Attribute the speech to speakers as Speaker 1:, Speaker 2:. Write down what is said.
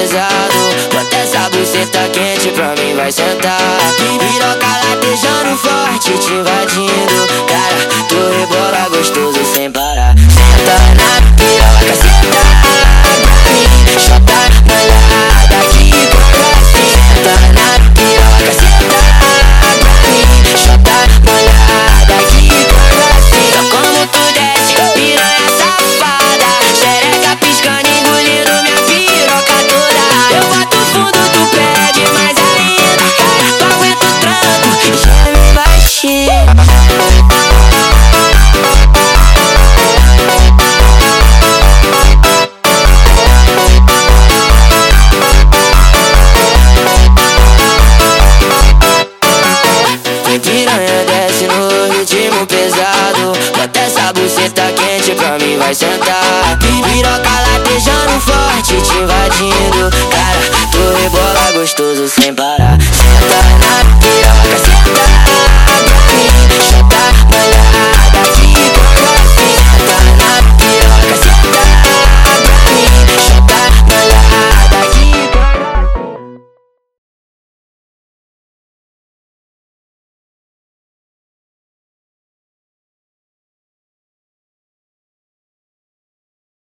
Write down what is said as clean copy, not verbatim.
Speaker 1: pesado. Bota essa buceta quente pra mim, vai sentar. Piroca latejando forte, te invadindo. Cara, tu rebola gostoso sem parar. Senta na piroca, senta pra mim. Chota molhada que assim. Senta na piroca, senta pra mim. Chota molhada que assim. Só como tu desce, piranha safada. Xereca piscando, engolindo minha piroca toda. Eu boto fundo, tu pede mais ainda. Cara, tu aguenta o tranco e geme baixinho. Piranha desce no ritmo pesado. Bota essa buceta quente pra mim, vai sentar. Piroca latejando forte, te invadindo. Cara, tu rebola gostoso sem parar.